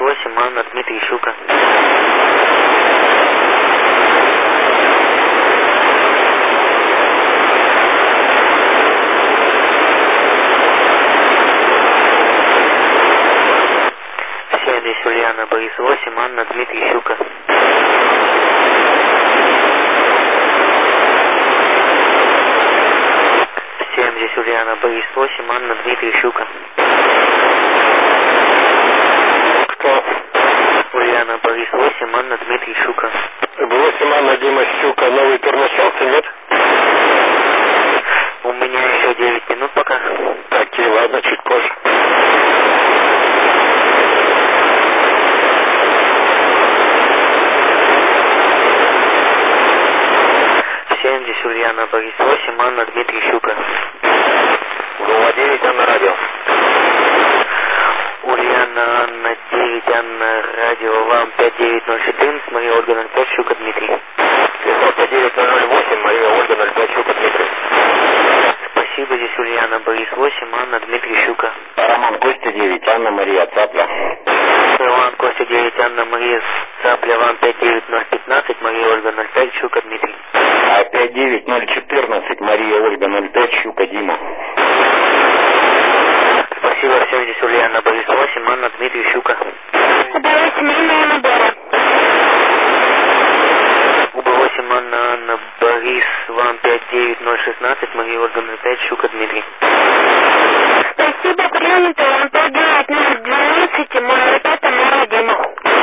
8, Анна, Дмитрий, Щука. Здесь Ульяна, Борис 8, Анна, Дмитрий, Щука. Здесь Ульяна, Борис 8, Анна, Дмитрий, Щука. Кто? Ульяна, Борис 8, Анна, Дмитрий, Щука. 8, Анна, Дима, Щука. Новый тур начался, нет? У меня еще 9 минут пока. Так, и ладно, чуть позже. Здесь Ульяна, Борис 8, Анна, Дмитрий, Щука. Угла 9, Анна, радио. Ульяна, Анна, 9, Анна, радио, вам 59014, Мария Ольга 05, Щука, Дмитрий. 59008, Мария Ольга 05, Щука, Дмитрий. Спасибо, здесь Ульяна, Борис 8, Анна, Дмитрий, Щука. Роман, Костя 9, Анна, Мария, Цапля. Роман, Костя 9, Анна, Мария, Цапля, вам 59015, Мария Ольга 05, Щука, Дмитрий. А 59014, Мария Ольга 05, Щука, Дима. Спасибо, всем здесь Ульяна, Борис 8, Анна, Дмитрий, Щука. УБ8, Анна, Анна, Борис, вам 59016, Мария Ольга 05, Щука, Дмитрий. Спасибо, принято, вам 59012, мой ребята, моя Дима.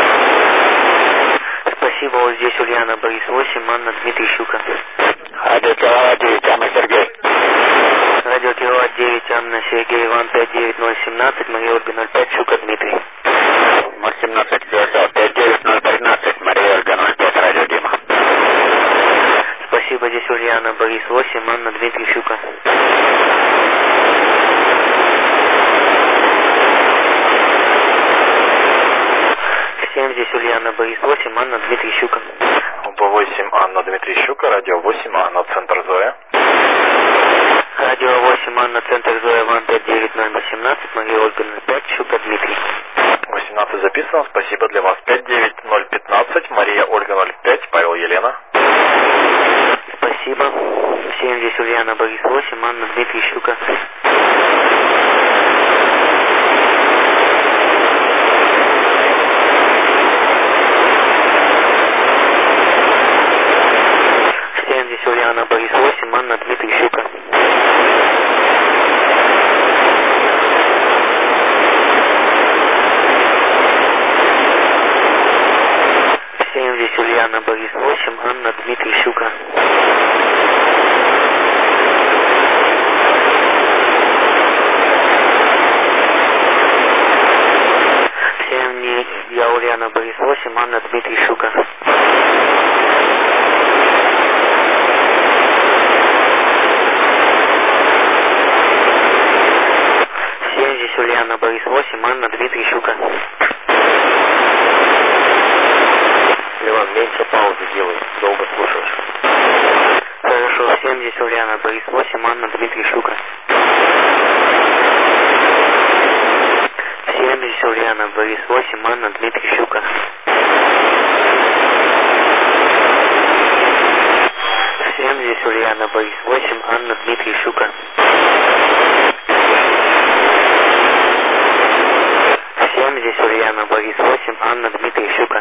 Спасибо, вот здесь Ульяна, Борис 8, Анна, Дмитрий, Щука. Радио Киловатт 9, Анна, Сергей. Радио Киловатт 9, Анна, Сергей, Иван 59017, Мария Ольга 05, Щука, Дмитрий. 017, 59013, Мария Ольга 05, радио Дима. Спасибо, здесь Ульяна, Борис 8, Анна, Дмитрий, Щука. Всем здесь Ульяна, Борис 8, Анна, Дмитрий, Щука. УБ8, Анна, Дмитрий, Щука, радио 8, Анна, Центр Зоя. Радио 8, Анна, Центр Зоя, Иван 59018, Мария Ольга 05, Щука, Дмитрий. 18 записано, спасибо для вас. 59015, Мария Ольга 05, Павел, Елена. Спасибо. Всем здесь Ульяна, Борис 8, Анна, Дмитрий, Щука. Всем здесь Ульяна, Борис 8, Анна, Дмитрий, Щука. Всем здесь Ульяна, Борис 8, Анна, Дмитрий, Щука. Всем я Ульяна, Борис 8, Анна, Дмитрий, Щука. Всем здесь Ульяна, Борис 8, Анна, Дмитрий, Щука. Иван, меньше паузы делай, долго слушаешь. Хорошо, всем здесь Ульяна, Борис 8, Анна, Дмитрий, Щука. Всем здесь Ульяна, Борис 8, Анна, Дмитрий, Щука. Всем здесь Ульяна, Борис 8, Анна, Дмитрий, Щука. Всем здесь Ульяна, Борис 8, Анна, Дмитрий, Щука.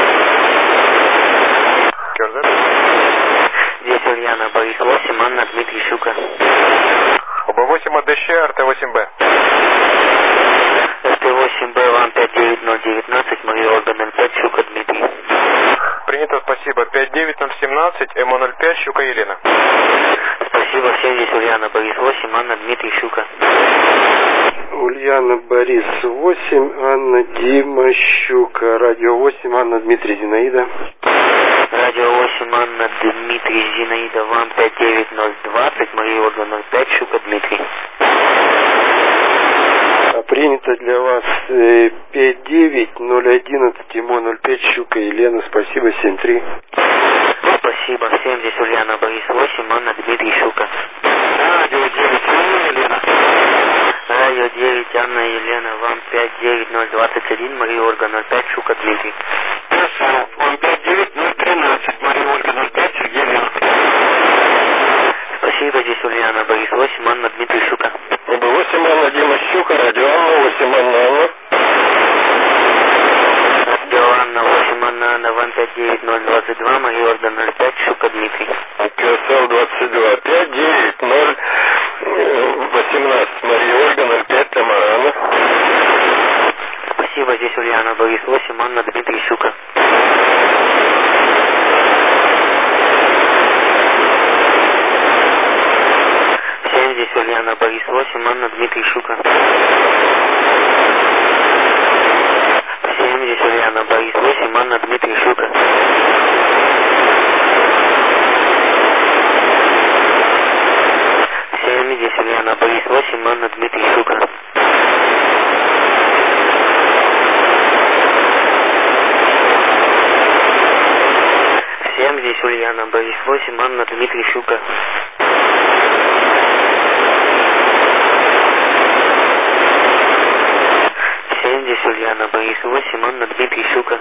Здесь Ульяна, Борис 8, Анна, Дмитрий, Щука. УБ8 АДЩ, РТ8Б. РТ8Б, вам 59019, Мария Ольга 05, Щука, Дмитрий. Принято, спасибо. 59017, МО05, Щука, Елена. Спасибо, всем здесь Ульяна, Борис 8, Анна, Дмитрий, Щука. Ульяна, Борис 8, Анна, Дима, Щука. Радио 8, Анна, Дмитрий, Зинаида. Радио 8, Анна, Дмитрий, Зинаида, вам 59020, Мария Ольга 05, Щука, Дмитрий. Принято для вас 59011, МО 05, Щука, Елена. Спасибо, 73. Спасибо, всем здесь Ульяна, Борис 8, Анна, Дмитрий, Щука. Радио 9, Елена. Мария 9, Анна Елена, вам 59021, Мария Ольга 05, Щука Дмитрий. Хорошо, вам 59013, Мария Ольга 05, Сергей Лена. Спасибо, здесь Ульяна, Борис 8, Анна, Дмитрий, Щука. ОБ8, Анна, Дима, Щука, радио Анна, 8, Анна, Анна. Радио Анна, 8, Анна, вам 59022, Мария Ольга 05, Щука Дмитрий. КСЛ 22, 59018, Мария Ольга 05, Тамара, Анна. Спасибо, здесь Ульяна, Борис 8, Анна, Дмитрий, Щука. Здесь Ульяна, Борис 8, Анна, Дмитрий, Щука. Здесь Ульяна, Борис 8, Анна, Дмитрий, Щука. Здесь Ульяна, Борис 8, Анна, Дмитрий, Щука. Здесь Ульяна, Борис 8, Анна, Дмитрий, Щука. Здесь Ульяна, Борис 8, Анна, Дмитрий, Щука.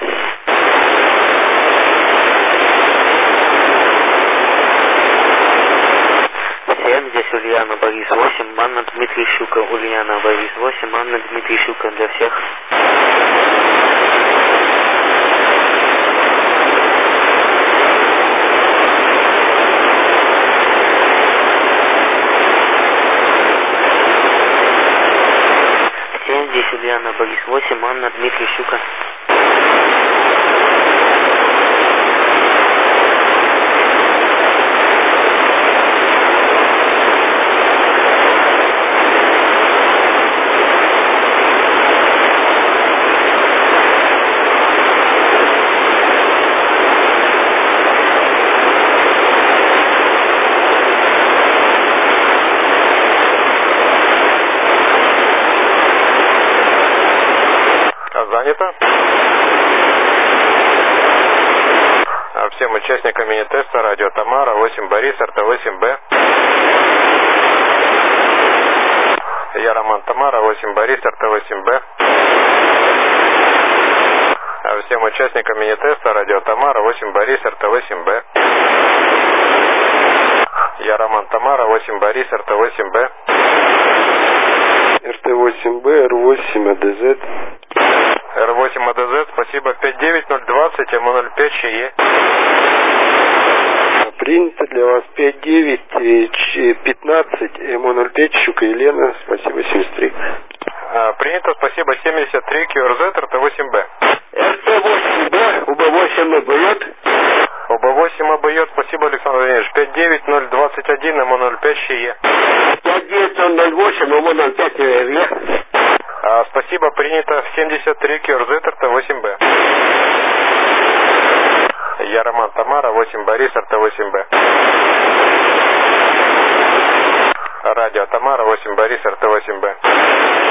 Здесь Ульяна, Борис 8, Анна, Дмитрий, Щука. Ульяна, Борис 8, Анна, Дмитрий, Щука для всех. Здесь Ульяна, Борис 8, Анна, Дмитрий, Щука. Занято. Всем участникам мини-теста радио Тамара, 8 Борис, РТ-8Б. Я Роман Тамара, 8 Борис, РТ-8Б. Всем участникам мини-теста радио Тамара, 8 Борис, РТ-8Б. Я Роман Тамара, 8 Борис, РТ-8Б. РТ-8Б, Р8 АДЗ. Р8 АДЗ, спасибо, 59020, МО05 ЧЕ. Принято для вас 5915, МО05, Щука Елена, спасибо, 73. Принято, спасибо, 73, QRZ, РТ-8Б. РТ-8Б, УБ8 ОБЙ. ОБ8 ОБЙ, спасибо, Александр Владимирович, 59021, МО05 ЧЕ. 59008, МО05 ЧЕ. Спасибо, принято, 73, QRZ, РТ-8Б. Я Роман Тамара, 8 Борис, РТ-8Б. Радио Тамара, 8 Борис, РТ-8Б.